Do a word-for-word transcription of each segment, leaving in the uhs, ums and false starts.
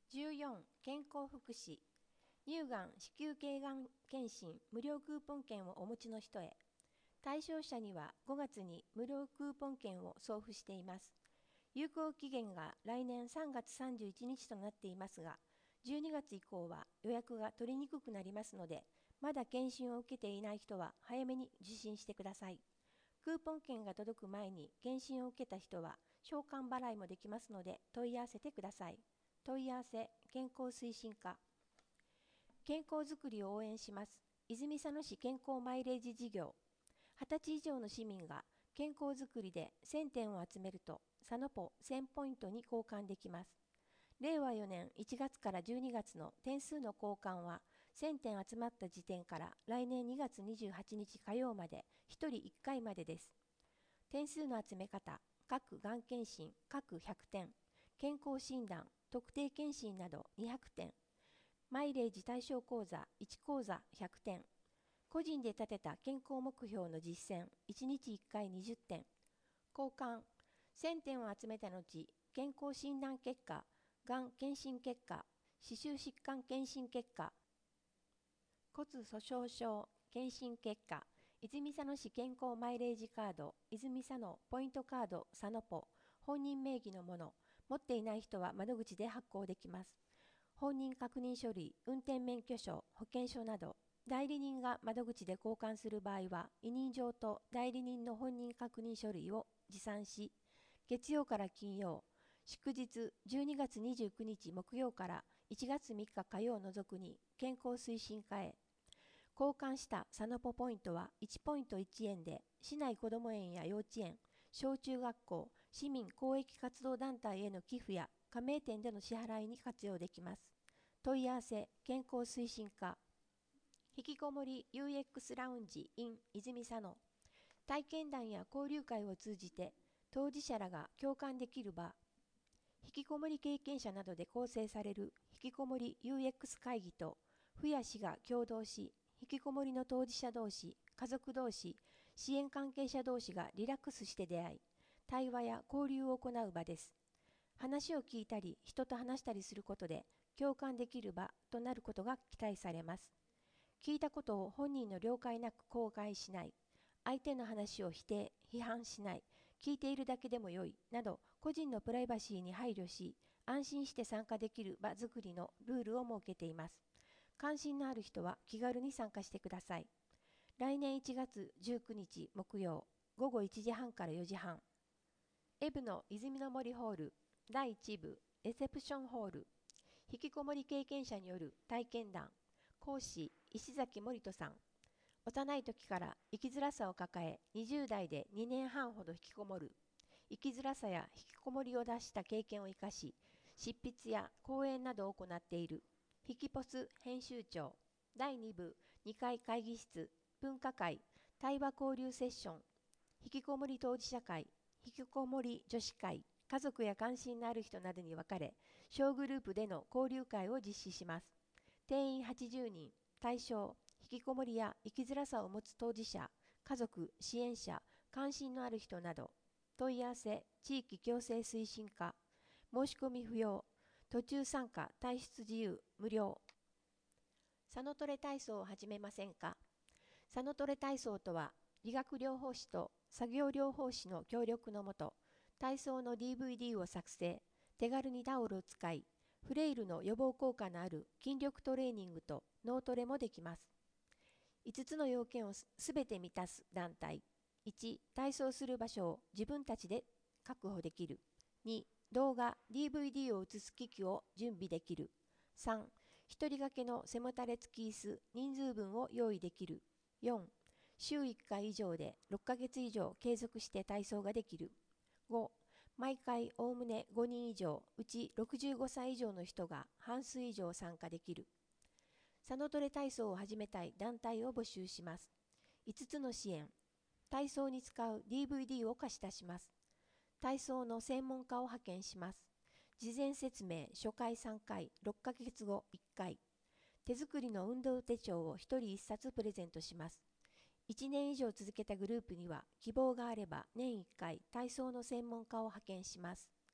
じゅうよん、健康福祉。乳がん、子宮頸がん検診無料クーポン券をお持ちの人へ。対象者にはごがつに無料クーポン券を送付しています。有効期限が来年さんがつさんじゅういちにちとなっていますが、じゅうにがつ以降は予約が取りにくくなりますので、まだ検診を受けていない人は早めに受診してください。クーポン券が届く前に検診を受けた人は償還払いもできますので問い合わせてください。問い合わせ、健康推進課。健康づくりを応援します。泉佐野市健康マイレージ事業。はたち以上の市民が健康づくりでせんてんを集めると、佐野ポせんポイントに交換できます。れいわよねんいちがつからじゅうにがつの点数の交換は、せんてん集まった時点から来年にがつにじゅうはちにち火曜までひとりいっかいまでです。点数の集め方、各がん検診、各ひゃくてん、健康診断、特定健診などにひゃくてん、マイレージ対象講座いち講座ひゃくてん、個人で立てた健康目標の実践いちにちいっかいにじゅってん、交換、せんてんを集めた後、健康診断結果、がん検診結果、歯周疾患検診結果、骨粗鬆症検診結果、泉佐野市健康マイレージカード、泉佐野ポイントカード佐野ポ、本人名義のもの、持っていない人は窓口で発行できます。本人確認書類、運転免許証、保険証など、代理人が窓口で交換する場合は、委任状と代理人の本人確認書類を持参し、月曜から金曜、祝日じゅうにがつにじゅうくにち木曜からいちがつみっか火曜を除くに健康推進課へ。交換したサノポポイントはいちポイントいちえんで、市内子ども園や幼稚園、小中学校、市民公益活動団体への寄付や加盟店での支払いに活用できます。問い合わせ、健康推進課。引きこもり ユーエックス ラウンジ in 泉佐野。体験談や交流会を通じて、当事者らが共感できる場。引きこもり経験者などで構成される引きこもり ユーエックス 会議と、府や市が共同し、引きこもりの当事者同士、家族同士、支援関係者同士がリラックスして出会い、対話や交流を行う場です。話を聞いたり、人と話したりすることで、共感できる場となることが期待されます。聞いたことを本人の了解なく口外しない、相手の話を否定、批判しない、聞いているだけでもよい、など、個人のプライバシーに配慮し、安心して参加できる場づくりのルールを設けています。関心のある人は気軽に参加してください。来年いちがつじゅうくにち木曜、ごごいちじはんからよじはん。エブの泉の森ホール、だいいち部、レセプションホール。引きこもり経験者による体験談。講師、石崎森人さん。幼い時から生きづらさを抱え、にじゅうだいでにねんはんほど引きこもる。生きづらさや引きこもりを脱した経験を生かし、執筆や講演などを行っている。引きポス編集長。だいに部、にかい会議室、文化会、対話交流セッション。引きこもり当事者会、引きこもり女子会、家族や関心のある人などに分かれ、小グループでの交流会を実施します。定員はちじゅうにん、対象、引きこもりや生きづらさを持つ当事者、家族、支援者、関心のある人など。問い合わせ、地域共生推進課。申し込み不要。途中参加、退出自由、無料。佐野トレ体操を始めませんか。佐野トレ体操とは、理学療法士と作業療法士の協力のもと、体操の ディーブイディー を作成、手軽にタオルを使い、フレイルの予防効果のある筋力トレーニングと脳トレもできます。いつつの要件をすべて満たす団体。いち、体操する場所を自分たちで確保できる。に、動画、ディーブイディー を映す機器を準備できる。さん、一人掛けの背もたれ付き椅子人数分を用意できる。よん、週いっかい以上でろっかげつ以上継続して体操ができる。ご、毎回おおむねごにん以上、うちろくじゅうごさい以上の人が半数以上参加できる。佐野トレ体操を始めたい団体を募集します。いつつの支援。体操に使う ディーブイディー を貸し出します。体操の専門家を派遣します。事前説明、初回さんかい、ろっかげつごいっかい。手作りの運動手帳をひとりいっさつプレゼントします。いちねん以上続けたグループには、希望があれば年いっかい体操の専門家を派遣します。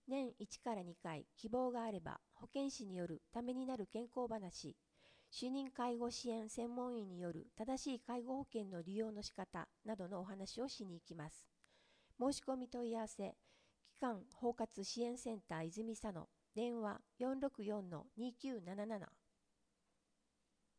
年いちからにかい希望があれば保健師によるためになる健康話、主任介護支援専門医による正しい介護保険の利用の仕方などのお話をしに行きます。申し込み問い合わせ、機関包括支援センター泉佐野、電話 よんろくよんのにきゅうなななな